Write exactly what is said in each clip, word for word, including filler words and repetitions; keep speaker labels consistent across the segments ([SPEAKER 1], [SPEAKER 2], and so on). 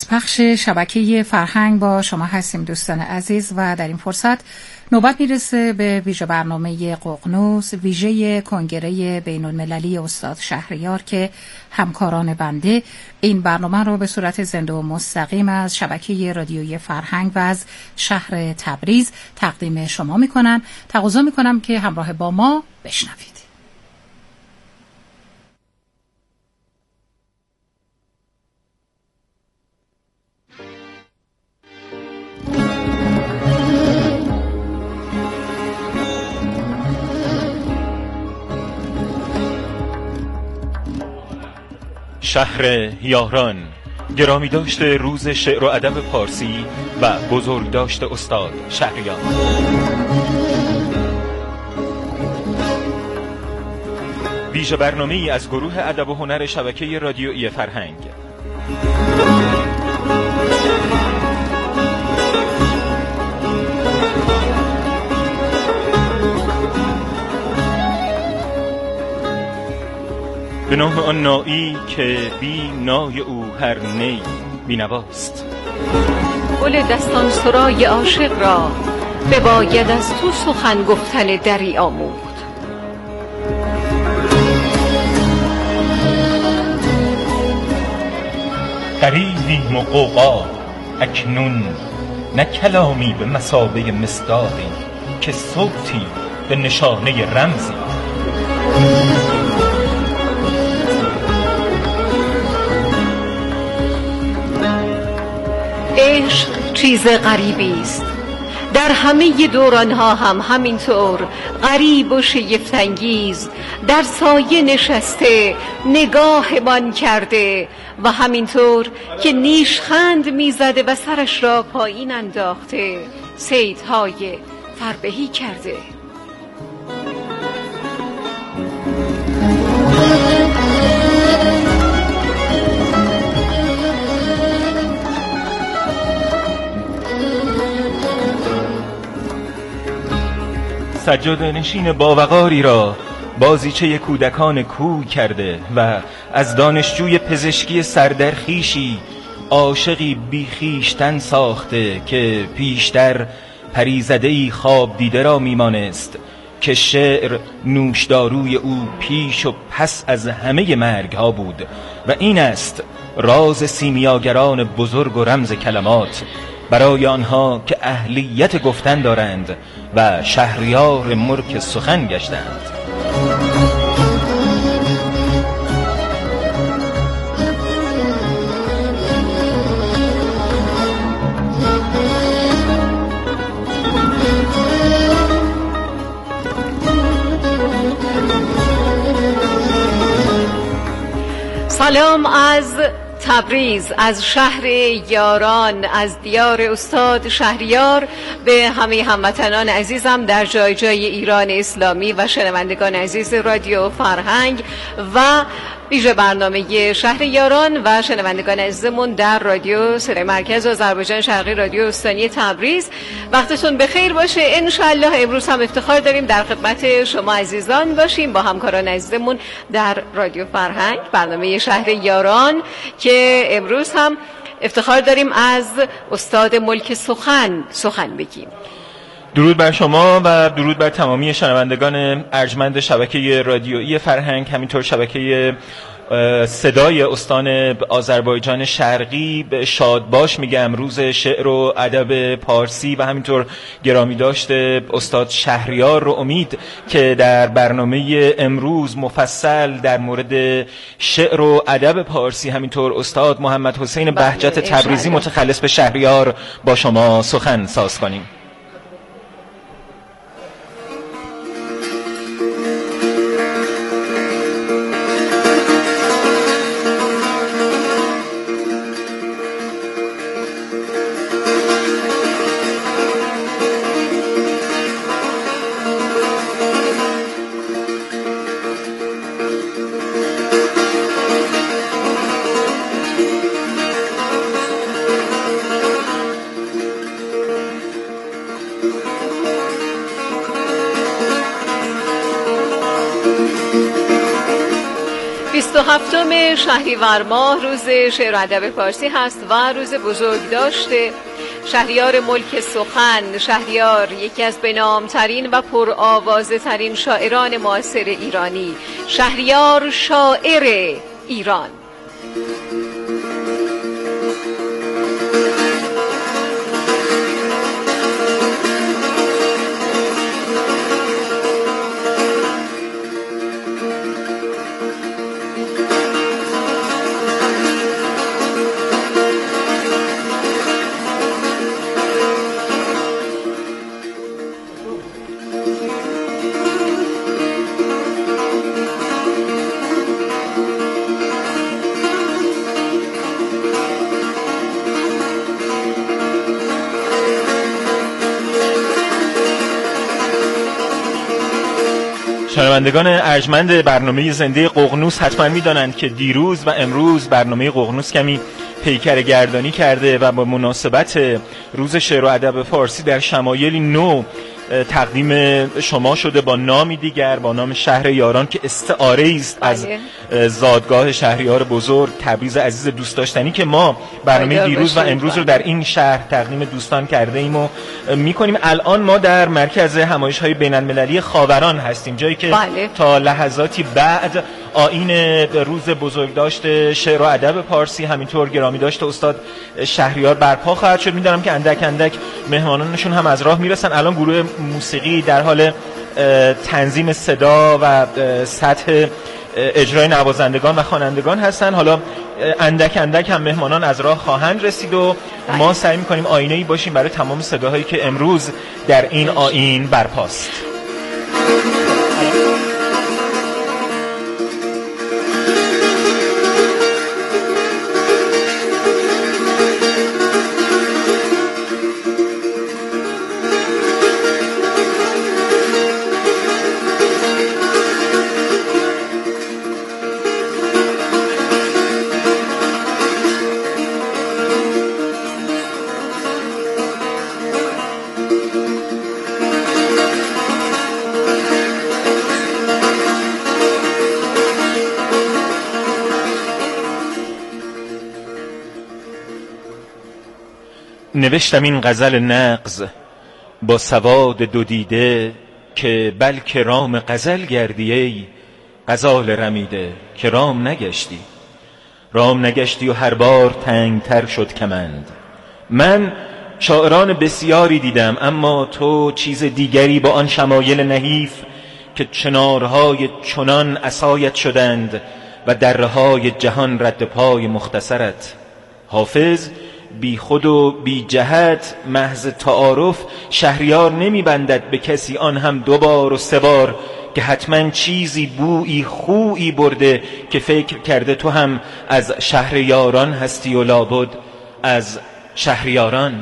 [SPEAKER 1] پخش شبکه فرهنگ با شما هستیم دوستان عزیز و در این فرصت نوبت میرسه به ویژه برنامه ققنوس، ویژه کنگره بین المللی استاد شهریار که همکاران بنده این برنامه رو به صورت زنده و مستقیم از شبکه رادیویی فرهنگ و از شهر تبریز تقدیم شما میکنن. تقاضا میکنم که همراه با ما بشنوید.
[SPEAKER 2] شهر یاران، گرامی داشته روز شعر و ادب پارسی و بزرگ داشته استاد شهریار. ویژه برنامه‌ای از گروه ادب و هنر شبکه رادیویی فرهنگ. به نام آن نایی که بی نای او هر نی بی نواست.
[SPEAKER 3] گل دستان سرای عاشق را بباید از تو سخن گفتن دری آموخت.
[SPEAKER 2] غریبیم و غوغا اکنون، نه کلامی به مثابه مصداقی، که صوتی به نشانه رمزی.
[SPEAKER 3] عشق چیز غریبی است، در همه دورانها هم همینطور غریب و شگفت‌انگیز در سایه نشسته نگاهمان کرده و همینطور که نیشخند میزده و سرش را پایین انداخته صیدهای فربهی کرده.
[SPEAKER 2] سجاده نشین باوقاری را بازیچه کودکان کوی کرده و از دانشجوی پزشکی سردرخیشی عاشقی بیخیشتن ساخته که پیشتر پریزدهی خواب دیده را میمانست که شعر نوشداروی او پیش و پس از همه مرگ ها بود و این است راز سیمیاگران بزرگ و رمز کلمات برای آنها که اهلیت گفتن دارند و شهریار ملک سخن گشتند.
[SPEAKER 3] سلام از تبریز، از شهر یاران، از دیار استاد شهریار به همه هموطنان عزیزم در جای جای ایران اسلامی و شنوندگان عزیز رادیو فرهنگ و ویژه برنامه شهر یاران و شنوندگان عزیزمون در رادیو صدای مرکز آذربایجان شرقی رادیو استانی تبریز. وقتتون بخیر باشه. انشالله امروز هم افتخار داریم در خدمت شما عزیزان باشیم با همکاران عزیزمون در رادیو فرهنگ برنامه شهر یاران که امروز هم افتخار داریم از استاد ملک سخن سخن بگیم.
[SPEAKER 2] درود بر شما و درود بر تمامی شنوندگان ارجمند شبکه رادیویی فرهنگ، همینطور شبکه صدای استان آذربایجان شرقی. به شادباش میگم روز شعر و ادب پارسی و همینطور گرامی داشته استاد شهریار رو. امید که در برنامه امروز مفصل در مورد شعر و ادب پارسی همینطور استاد محمد حسین بهجت تبریزی متخلص به شهریار با شما سخن ساز کنیم.
[SPEAKER 3] هفتم شهریور ماه روز شعر و ادب فارسی هست و روز بزرگداشت شهریار ملک سخن. شهریار یکی از بنامترین و پرآوازه ترین شاعران معاصر ایرانی. شهریار شاعر ایران.
[SPEAKER 2] شنوندگان ارجمند برنامه زنده ققنوس حتما می‌دانند که دیروز و امروز برنامه ققنوس کمی پیکر گردانی کرده و با مناسبت روز شعر و ادب فارسی در شمایلی نو تقدیم شما شده با نامی دیگر، با نام شهر یاران که استعاره است از زادگاه شهریار بزرگ تبریز عزیز دوست داشتنی که ما برنامه دیروز و امروز رو در این شهر تقدیم دوستان کرده ایم و میکنیم. الان ما در مرکز همایش‌های بین‌المللی خاوران هستیم، جایی که بله. تا لحظاتی بعد آیین روز بزرگداشت شعر و ادب فارسی همینطور گرامی داشت استاد شهریار برپا خواهد شد. میدونم که اندک اندک مهمانانشون هم از راه میرسن. الان گروه موسیقی در حال تنظیم صدا و سطح اجرای نوازندگان و خوانندگان هستن. حالا اندک اندک هم مهمانان از راه خواهند رسید و ما سعی می‌کنیم آینه‌ای باشیم برای تمام صداهایی که امروز در این آیین برپاست. نوشتم این غزل نغز با سواد دو دیده که بلکه رام غزل گردی ای غزال رمیده که رام نگشتی. رام نگشتی و هر بار تنگتر شد کمند. من شاعران بسیاری دیدم اما تو چیز دیگری با آن شمایل نحیف که چنارهای چنان عصایت شدند و درهای جهان رد پای مختصرت. حافظ بی خود و بی جهت محض تعارف شهریار نمی بندد به کسی، آن هم دو بار و سه بار، که حتما چیزی بویی خویی برده که فکر کرده تو هم از شهریاران هستی و لابد از شهریاران.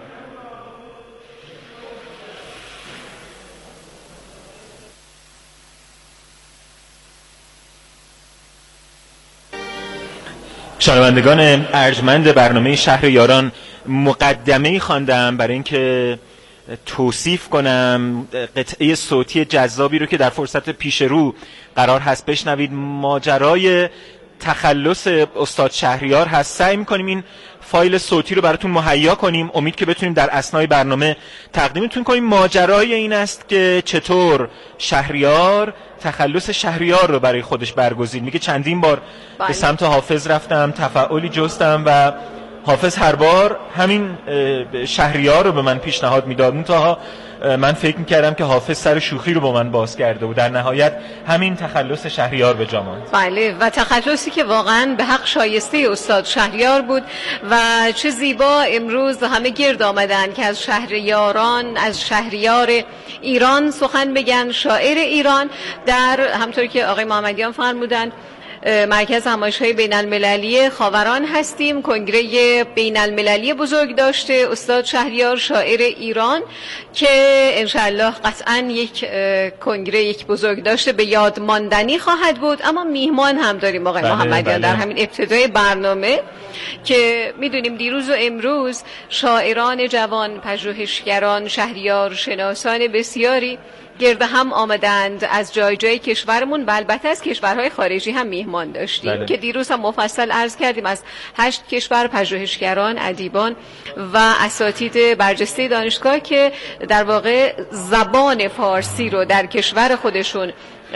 [SPEAKER 2] شنوندگان ارجمند برنامه شهر یاران، مقدمه‌ای خواندم برای اینکه توصیف کنم قطعه صوتی جذابی رو که در فرصت پیش رو قرار هست بشنوید. ماجرای تخلص استاد شهریار هست. سعی می‌کنیم این فایل صوتی رو براتون مهیا کنیم، امید که بتونیم در اثنای برنامه تقدیمتون کنیم. ماجرای این است که چطور شهریار تخلص شهریار رو برای خودش برگزید. میگه چندین بار بله. به سمت حافظ رفتم، تفاعلی جستم و حافظ هر بار همین شهریار رو به من پیشنهاد میداد. منتها من فکر میکردم که حافظ سر شوخی رو با من باز کرده و در نهایت همین تخلص شهریار به جا ماند.
[SPEAKER 3] بله، و تخلصی که واقعا به حق شایسته استاد شهریار بود و چه زیبا امروز همه گرد آمدن که از شهریاران، از شهریار ایران سخن بگن، شاعر ایران. در همطور که آقای محمدیان فرمودن مرکز همایش‌های بین‌المللی خاوران هستیم. کنگره بین‌المللی بزرگ داشته استاد شهریار شاعر ایران که انشالله قطعاً یک کنگره یک بزرگ داشته به یاد ماندنی خواهد بود. اما میهمان هم داریم آقای محمدیان در همین ابتدای برنامه که میدونیم دیروز و امروز شاعران جوان، پژوهشگران، شهریار شناسان بسیاری گرد هم آمدند از جای جای کشورمون و البته از کشورهای خارجی هم میهمان داشتیم. بله. که دیروز هم مفصل عرض کردیم از هشت کشور پژوهشگران، ادیبان و اساتید برجسته دانشگاه که در واقع زبان فارسی رو در کشور خودشون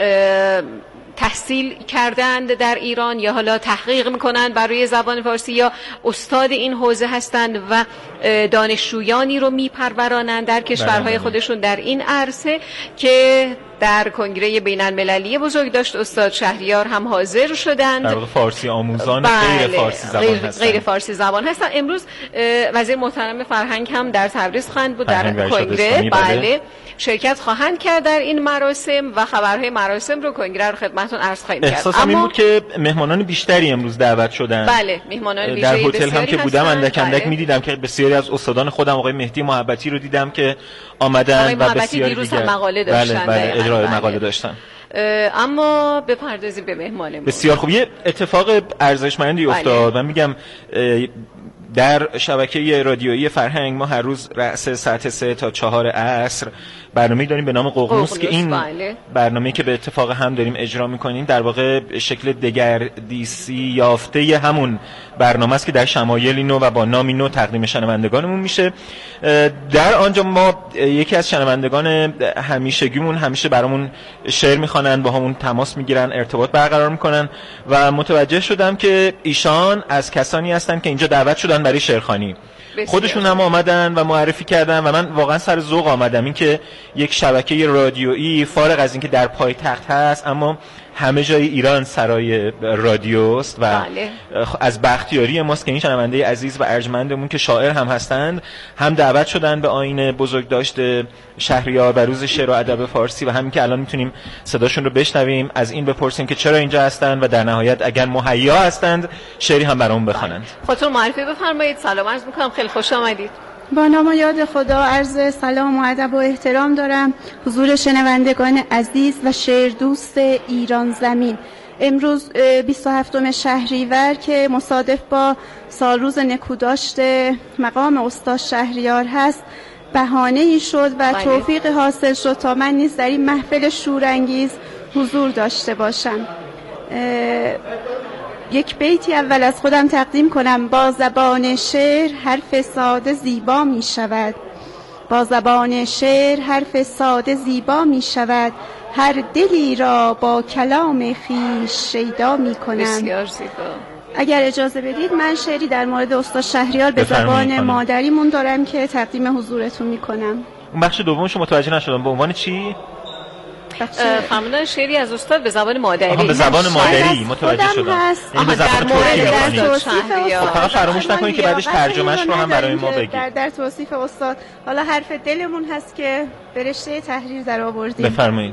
[SPEAKER 3] تحصیل کردند در ایران یا حالا تحقیق میکنند بر روی زبان فارسی یا استاد این حوزه هستند و دانشجویانی رو میپرورانند در کشورهای خودشون در این عرصه که در کنگره بین المللی بزرگ داشت استاد شهریار هم حاضر شدند.
[SPEAKER 2] در واقع فارسی آموزان
[SPEAKER 3] بله.
[SPEAKER 2] غیر فارسی زبان
[SPEAKER 3] غیر,
[SPEAKER 2] هستند.
[SPEAKER 3] غیر فارسی زبان هستن. امروز وزیر محترم فرهنگ هم در تبریز خواهند بود در کنگره. بله شرکت خواهند کرد در این مراسم و خبرهای مراسم رو کنگره رو خدمتتون عرض خواهیم کرد.
[SPEAKER 2] احساسم اما این بود که مهمانان بیشتری امروز دعوت شدن.
[SPEAKER 3] بله مهمانان
[SPEAKER 2] بیشتری در هتل هم که بودم اندک اندک بله. می‌دیدم که بسیاری از استادان خودم آقای مهدی محبتی رو دیدم که آمدن و بسیاری
[SPEAKER 3] دیروز هم مقاله داشتن.
[SPEAKER 2] بله بله اجرای بله. مقاله داشتن.
[SPEAKER 3] اما بپردازیم به مهمانمون.
[SPEAKER 2] بسیار خوب. یه اتفاق ارزشمندی افتاد. من میگم در شبکه رادیویی فرهنگ ما هر روز رأس ساعت سه تا چهار عصر برنامه‌ای داریم به نام ققنوس که این بله. برنامه‌ای که به اتفاق هم داریم اجرا می‌کنیم در واقع شکل دگردیسی یافته همون برنامه است که در شمایلی نو و با نامی نو تقدیم شنوندگانمون میشه. در آنجا ما یکی از شنوندگان همیشگیمون همیشه برامون شعر می‌خوانن، با همون تماس می‌گیرن، ارتباط برقرار می‌کنن و متوجه شدم که ایشان از کسانی هستن که اینجا دعوت شدن برای شعرخوانی. خودشون هم آمدن و معرفی کردن و من واقعا سر ذوق آمدم این که یک شبکه رادیویی فارغ از اینکه در پایتخت هست اما همه جای ایران سرای رادیوست و بله. از بختیاری ماست که این شنونده عزیز و ارجمندمون که شاعر هم هستند هم دعوت شدن به آیین بزرگداشت شهریار و روز شعر و ادب فارسی و همین که الان میتونیم صداشون رو بشنویم از این بپرسیم که چرا اینجا هستند و در نهایت اگر مهیا هستند شعری هم برامون بخوانند.
[SPEAKER 3] خودتون معرفی بفرمایید. سلام عرض می‌کنم، خیلی خوش آمدید.
[SPEAKER 4] با نام و یاد خدا عرض سلام و ادب و احترام دارم حضور شنوندگان عزیز و شعر دوست ایران زمین. امروز بیست و هفتم شهریور که مصادف با سالروز نکوداشت مقام استاد شهریار هست بهانه ای شد و بله. توفیق حاصل شد تا من نیز در این محفل شورانگیز حضور داشته باشم. یک بیتی اول از خودم تقدیم کنم. با زبان شعر حرف ساده زیبا می شود، با زبان شعر حرف ساده زیبا می شود، هر دلی را با کلام خویش شیدا می کنم.
[SPEAKER 3] بسیار زیبا.
[SPEAKER 4] اگر اجازه بدید من شعری در مورد استاد شهریار به زبان مادریمون دارم که تقدیم حضورتون می کنم.
[SPEAKER 2] اون بخش دومش رو متوجه نشدم، به عنوان چی؟
[SPEAKER 3] فرمودن شعری از استاد به زبان مادری.
[SPEAKER 2] به زبان مادری متوجه شدم.
[SPEAKER 3] این به زبان ترکی
[SPEAKER 2] می‌خونید. فقط فراموش نکنید که بعدش ترجمهش رو هم برای ما بگید.
[SPEAKER 4] در در توصیف استاد حالا حرف دلمون هست که به رشته تحریر در آوردیم.
[SPEAKER 2] بفرمایید.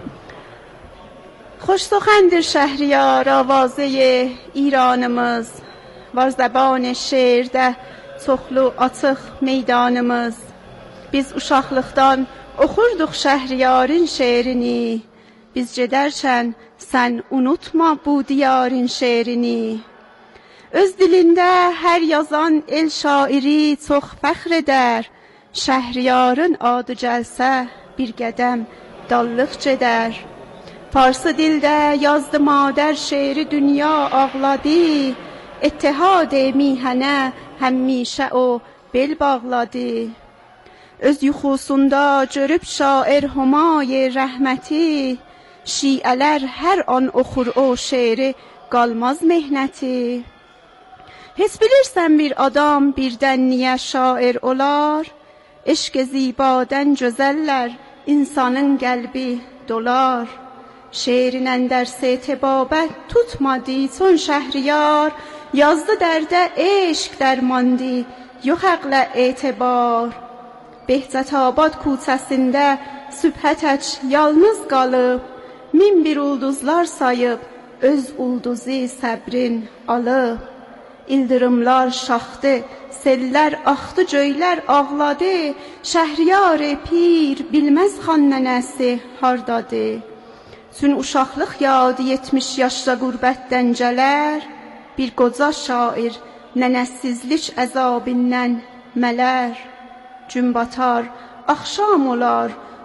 [SPEAKER 4] خوش سخن شهریار آوازه ایرانımız var زبان şeirdə çoxlu açıq meydanımız. Biz uşaqlıqdan oxurduq Şəhriyarın şeirini. Biz gedərkən sən unutma bu diyarın şeirini. Öz dilində hər yazan el şairi çox fəxr edər. Şəhriyarın adı gəlsə bir qədəm dallıq gedər. Farsı dildə yazdı madər şeiri dünya ağladı. اتحاد میهنه همیشه o bel bağladı. Öz yuxusunda görüb şair Humay rəhməti, şiələr hər an oxur o şeiri, qalmaz mehnəti. Heç bilirsən bir adam birdən niyə şair olar? Eşq zibadən gözəllər insanın qəlbi dolar. Şeirin əndərsi tebabət tutmadı çon Şəhriyar. Yazdı dərdə eşq dərmandı, yox əqlə etibar. Behzətabad kuçəsində sübhə tək yalnız qalıb, min bir ulduzlar sayıb, öz ulduzu səbrin alıb. İldırımlar şaxdı, sellər axdı, göylər ağladı. Şəhriyar pir bilməz xan nənəsi hardadı. Çün uşaqlıq yadı yetmiş yaşda qürbətdən gələr. Bir qoca şair nənəsizlik əzabindən mələr. Gün batar, axşam olar,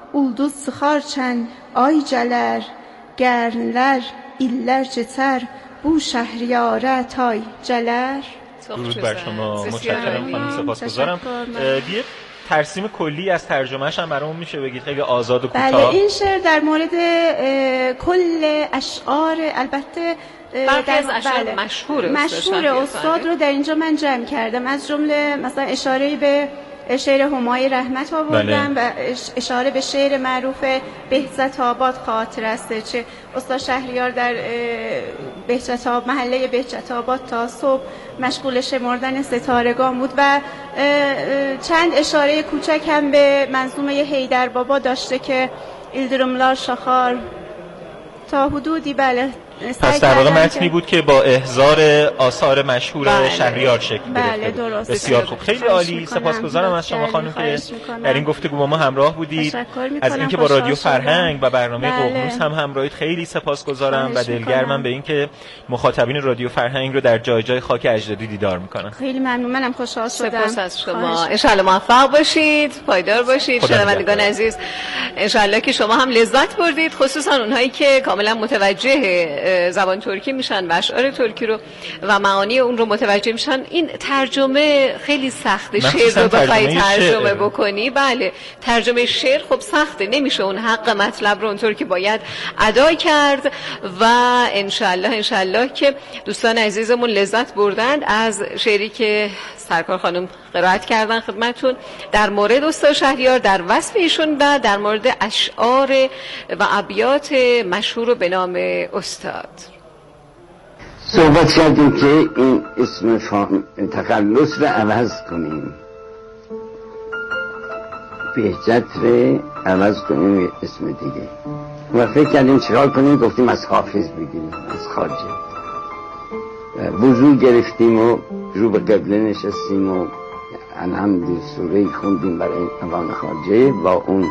[SPEAKER 4] ulduz sıxarkən ay gələr, gərnlər, illər keçər, bu şهریاره تای gələr.
[SPEAKER 2] درود بر شما، متشکرم خانم، سپاسگزارم. یه ترسیم کلی از ترجمهش هم برامون میشه بگید خیلی آزاد و کوتاه؟
[SPEAKER 4] بله، این شعر در مورد کل اشعار، البته
[SPEAKER 3] برخی از اشعار بله. مشهور
[SPEAKER 4] مشهور استاد رو در اینجا من جمع کردم، از جمله مثلا اشاره به شعر همای رحمت آوردم بله. و اشاره به شعر معروف بهزت آباد خاطر است چه استاد شهریار در بهجت آباد، محله بهجت آباد تا صبح مشغول شمردن ستارگان بود و چند اشاره کوچک هم به منظومه حیدر بابا داشته که ایلدرملار شاخار تا حدودی بله.
[SPEAKER 2] پس در واقع متنی بود که با احضار آثار مشهور بله. شهریار شکل گرفته.
[SPEAKER 4] بله درست.
[SPEAKER 2] بسیار خوب، خیلی عالی. سپاسگزارم از شما خانم که در این گفتگو با ما همراه بودید. از اینکه با رادیو فرهنگ و برنامه
[SPEAKER 4] بله.
[SPEAKER 2] ققنوس هم همراهید خیلی سپاسگزارم و دلگرمم به اینکه مخاطبین رادیو فرهنگ رو در جای جای خاک اجدادی دیدار میکنم.
[SPEAKER 4] خیلی ممنون، منم خوشحال شدم.
[SPEAKER 3] سپاس از شما. ان شاء الله موفق باشید، پایدار باشید. شنوندگان عزیز، ان شاء الله که شما هم لذت بردید، خصوصا اونهایی که کاملا متوجه زبان ترکی میشن و اشعار ترکی رو و معانی اون رو متوجه میشن. این ترجمه خیلی سخته، شعر رو بخوای ترجمه شعر. بکنی بله ترجمه شعر خب سخته، نمیشه اون حق مطلب رو اونطور که باید ادا کرد و انشالله انشالله که دوستان عزیزمون لذت بردند از شعری که سرکار خانم قرائت کردن خدمتون در مورد استاد شهریار، در وصف ایشون و در مورد اشعار و ابیات مشهور به نام استاد.
[SPEAKER 5] صحبت کردیم که این اسم فام... تخلص رو عوض کنیم، بهجت رو عوض کنیم اسم دیگه و فکر کردیم چیکار کنیم، گفتیم از حافظ بگیریم، از خواجه. وضو گرفتیم و رو به قبله نشستیم و الحمد سوره خوندیم برای اوان خواجه با اون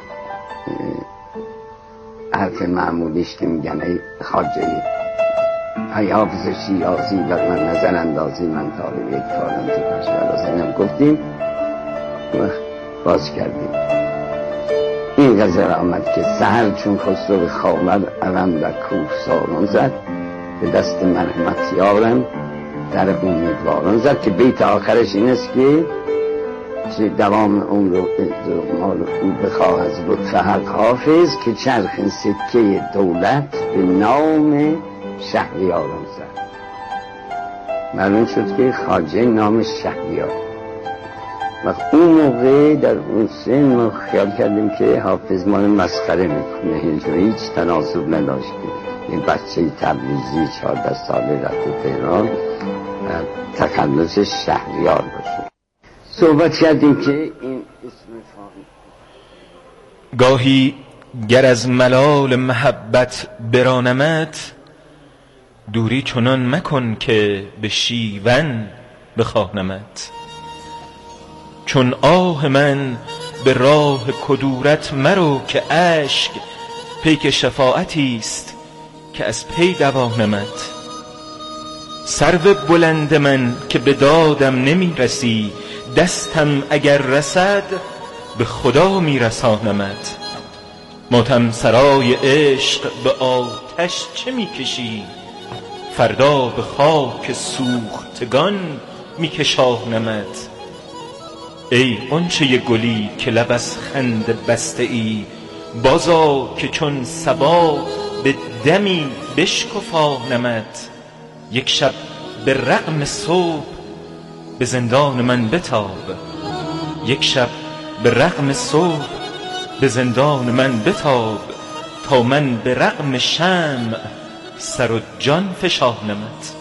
[SPEAKER 5] حرف معمولیش که میگن ای خواجه ای حافظ شیرازی و من نظر اندازی من طالب یک فارم تو پشور اینم گفتیم و باز کردیم. این غزل آمد که سهر چون خسرو به خوابد علم در کوه سارون زد، به دست مرحمت یارم در امیدواران زد، که بیت آخرش این است که چه دوام عمر و مال او بخواه از لطف حق حافظ، که چرخ سکه دولت به نام شهریاران زد. معلوم شد که خواجه نام شهریار. و اون موقع در اون سن ما خیال کردیم که حافظ ما مسخره میکنه، هیچ تناسب نداشت که این بچه تبریزی چهارده ساله رفته تهران تخلص شهریار باشه. صحبت کردیم که این اسم فامی
[SPEAKER 2] گاهی گر از ملال محبت برانمت، دوری چنان مکن که به شیون بخوانمت. چون آه من به راه کدورت مرو، که اشک پیک شفاعتی است که از پی دوانمت. سرو بلند من که به دادم نمی رسی، دستم اگر رسد به خدا می رسانمت. ماتم سرای عشق به آتش چه می کشی، فردا به خاک سوختگان می کشانمت. ای غنچه گلی که لب از خنده بسته ای، بازا که چون صبا به دمی بشکفانمت. یک شب به رغم صبح به زندان من بتاب، یک شب به رغم صبح به زندان من بتاب، تا من به رغم شمع سر و جان فشانمت.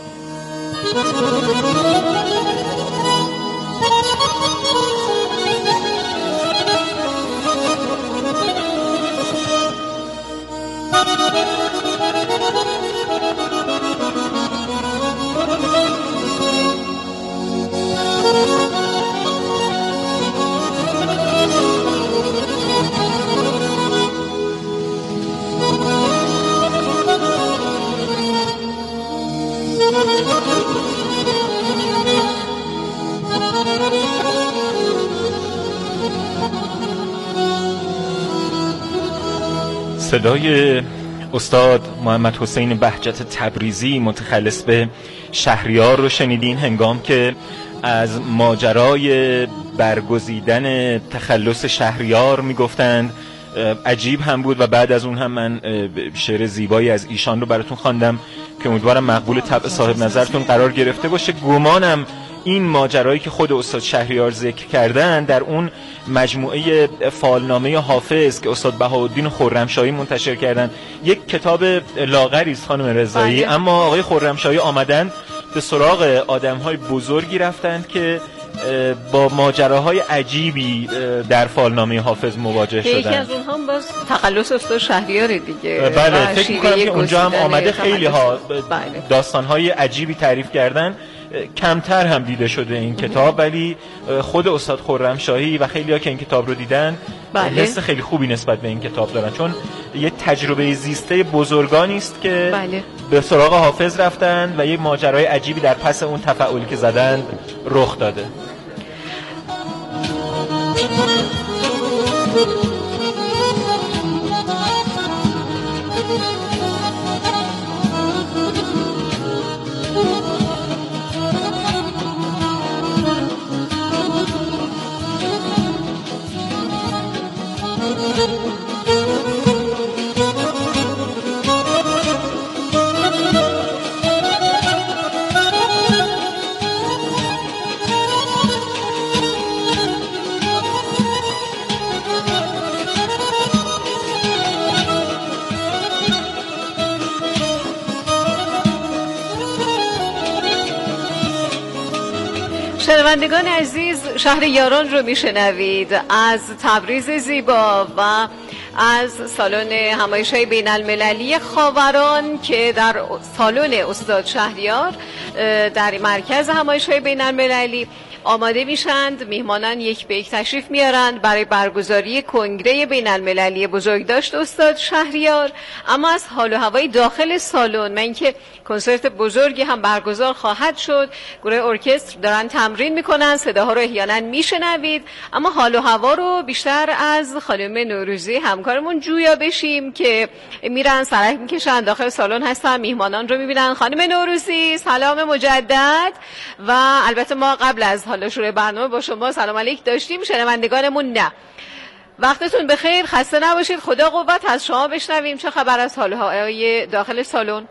[SPEAKER 2] صدای استاد محمد حسین بهجت تبریزی متخلص به شهریار رو شنیدین هنگام که از ماجرای برگزیدن تخلص شهریار میگفتند. عجیب هم بود و بعد از اون هم من شعر زیبایی از ایشان رو براتون خواندم که امیدوارم مقبول طبع صاحب نظرتون قرار گرفته باشه. گمانم این ماجرایی که خود استاد شهریار ذکر کردن در اون مجموعه فالنامه حافظ که استاد بهاءالدین خرمشاهی منتشر کردن یک کتاب لاغری است خانم رضایی، اما آقای خرمشاهی آمدن به سراغ آدم‌های بزرگی رفتند که با ماجراهای عجیبی در فالنامه حافظ مواجه شدن.
[SPEAKER 3] یکی از اونها هم باز تخلص استاد شهریار دیگه.
[SPEAKER 2] بله، فکر می‌کنم که اونجا هم آمده خیلی ها داستان‌های عجیبی تعریف کردن. کمتر هم دیده شده این کتاب، ولی خود استاد خرمشاهی و خیلی‌ها که این کتاب رو دیدن بله. حس خیلی خوبی نسبت به این کتاب دارن، چون یه تجربه زیسته بزرگانی است که بله. به سراغ حافظ رفتن و یه ماجرای عجیبی در پس اون تفاعلی که زدن رخ داده.
[SPEAKER 3] شنوندگان عزیز، شهریاران رو میشنوید از تبریز زیبا و از سالن همایش‌های بین المللی خاوران که در سالن استاد شهریار در مرکز همایش‌های بین المللی آماده میشند. میهمانان یک به یک تشریف میارند برای برگزاری کنگره بین المللی بزرگداشت استاد شهریار. اما از حال و هوای داخل سالن، من که کنسرت بزرگی هم برگزار خواهد شد، گروه ارکستر دارن تمرین میکنن، صداها رو احیانا میشنوید، اما حال و هوا رو بیشتر از خانم نوروزی همکارمون جویا بشیم که میرن سرک میکشن داخل سالن هستن، میهمانان رو میبینن. خانم نوروزی سلام مجدد. و البته ما قبل از حالا شروع برنامه با شما سلام علیک داشتیم، شنوندگانمون نه. وقتتون بخیر، خسته نباشید، خدا قوت. از شما بشنویم چه خبر از حال و هوای داخل سالن.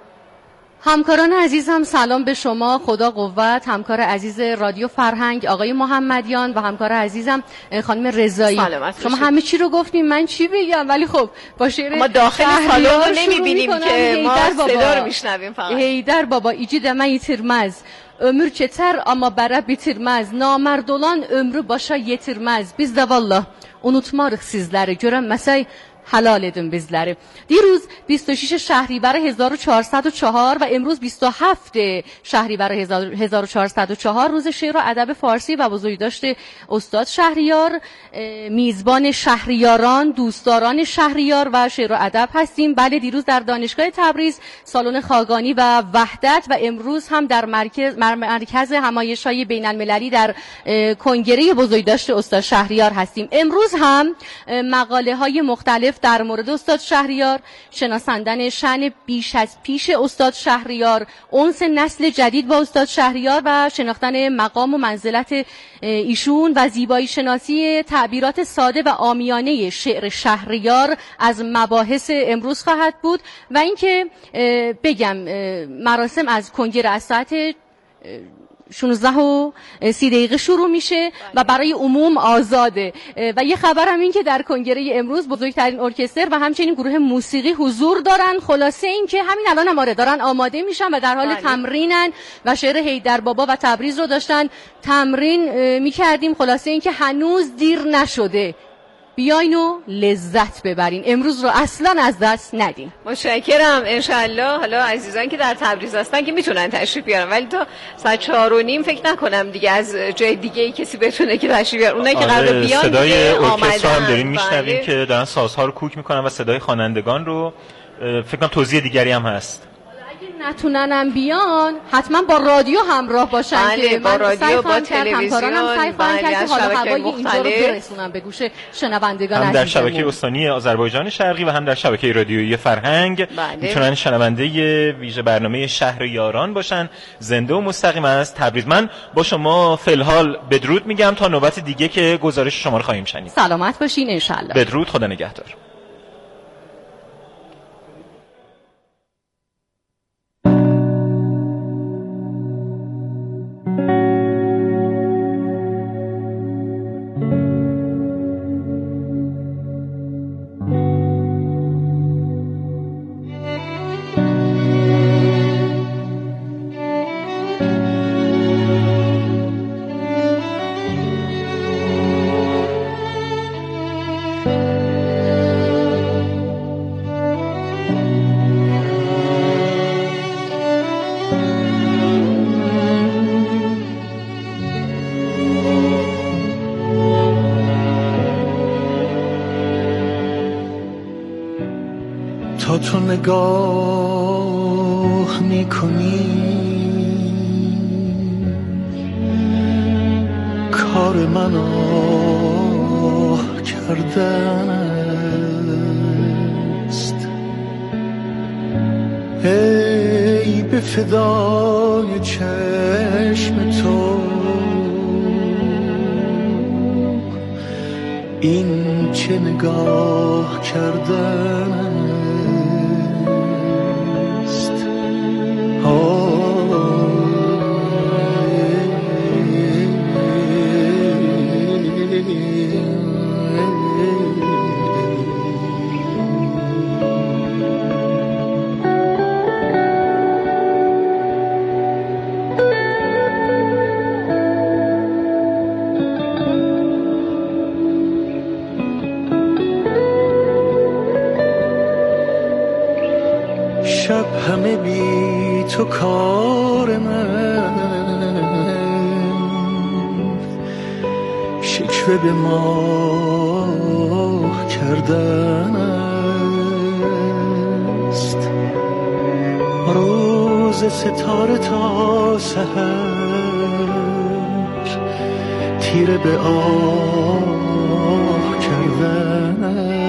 [SPEAKER 6] همکاران عزیزم سلام به شما، خدا قوت. همکار عزیز رادیو فرهنگ آقای محمدیان و همکار عزیزم خانم رضایی، شما همه چی رو گفتیم، من چی بگم؟ ولی خب با شعر
[SPEAKER 3] ما داخل سالن رو نمیبینیم که ما صدا رو میشنویم فقط.
[SPEAKER 6] هیدر بابا ایci de mən yitirməz, ömür keçər amma bərə bitirməz, namərd olan ömrü başa yetirməz. Biz də vallah unutmarıq sizləri, görənməsək حلال edin bizləri. دیروز بیست و شش شهریور هزار و چهارصد و چهار و امروز بیست و هفت شهریور هزار و چهارصد و چهار روز شعر و ادب فارسی و بزرگداشت استاد شهریار. میزبان شهریاران، دوستداران شهریار و شعر و ادب هستیم. بله، دیروز در دانشگاه تبریز سالن خاقانی و وحدت و امروز هم در مرکز مرکز همایش‌های بین‌المللی در کنگره بزرگداشت استاد شهریار هستیم. امروز هم مقاله‌های مختلف در مورد استاد شهریار، شناساندن شأن بیش از پیش استاد شهریار، انس نسل جدید با استاد شهریار و شناختن مقام و منزلت ایشون و زیبایی شناسی تعبیرات ساده و عامیانه شعر شهریار از مباحث امروز خواهد بود. و اینکه بگم مراسم از کنگره از ساعت شانزده و سی دقیقه شروع میشه و برای عموم آزاده. و یه خبرم این که در کنگره امروز بزرگترین ارکستر و همچنین گروه موسیقی حضور دارن. خلاصه این که همین الان هم آره دارن آماده میشن و در حال بله. تمرینن و شعر هیدر بابا و تبریز رو داشتن تمرین میکردیم. خلاصه این که هنوز دیر نشده، بیاین و لذت ببرین، امروز رو اصلا از دست ندین.
[SPEAKER 3] متشکرم. انشالله حالا عزیزان که در تبریز هستن که میتونن تشریف بیارن، ولی تا ساعت چهار و نیم فکر نکنم دیگه از جای دیگه ای کسی بتونه که تشریف بیاره. اونایی که قرار بیان
[SPEAKER 2] صدای ارکستر هم داریم میشنویم بله. که دارن سازها رو کوک میکنن و صدای خوانندگان رو. فکر کنم توضیح دیگری هم هست.
[SPEAKER 6] نتوننم بیان حتما با رادیو همراه باشن
[SPEAKER 3] بله،
[SPEAKER 6] که
[SPEAKER 3] با
[SPEAKER 6] من
[SPEAKER 3] رادیو،
[SPEAKER 6] سعی
[SPEAKER 3] با
[SPEAKER 6] خواهم کرد،
[SPEAKER 3] تلویزیون،
[SPEAKER 6] همکارانم سعی خواهم
[SPEAKER 3] بله،
[SPEAKER 6] کرد که
[SPEAKER 3] از
[SPEAKER 6] حالا
[SPEAKER 3] شبکه
[SPEAKER 6] هوایی اینجا رو
[SPEAKER 3] مختلف.
[SPEAKER 6] برسونم به گوش شنوندگان
[SPEAKER 2] هم در
[SPEAKER 6] عزیزمون.
[SPEAKER 2] شبکه استانی آذربایجان شرقی و هم در شبکه رادیویی فرهنگ
[SPEAKER 3] بله.
[SPEAKER 2] میتونن شنونده ویژه برنامه شهر یاران باشن، زنده و مستقیم از تبریز. من با شما فلحال بدرود میگم تا نوبت دیگه که گزارش شما رو خواهیم شنید.
[SPEAKER 6] سلامت باشین انشالله.
[SPEAKER 2] بدرود، خدا نگهدار.
[SPEAKER 7] تا تو نگاه میکنی کار من آه کردن است. ای به فدای چشم تو این چه نگاه کردن است. شب همه بی تو کار من، شکوه به ماه کردن است. روز ستاره تا سحر تیره به آه کردن است.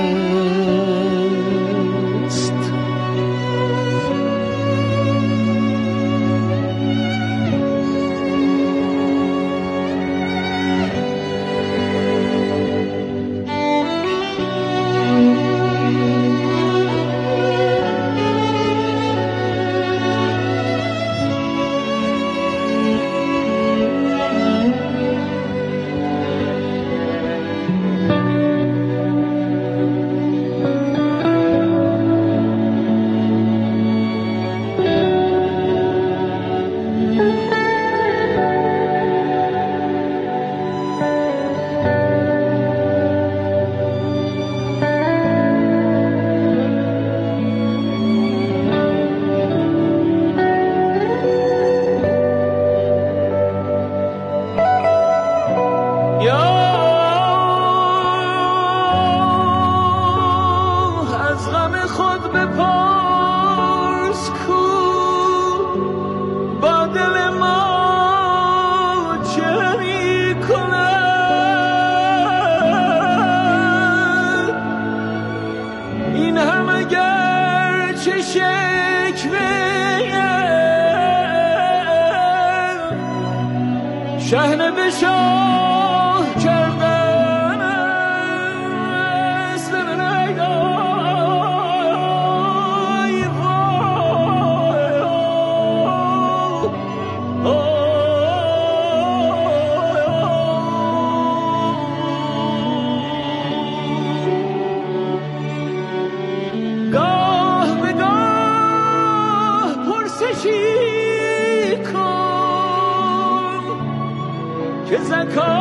[SPEAKER 8] شهنه به شاه کردن است. گاه به گاه پرسشی کن که زکات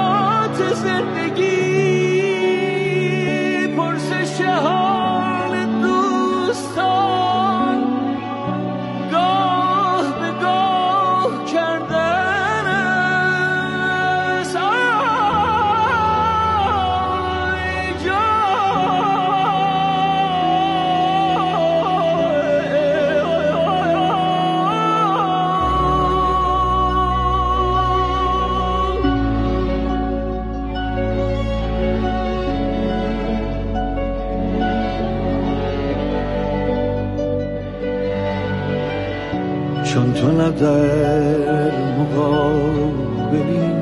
[SPEAKER 7] چون تو نه در مقابلی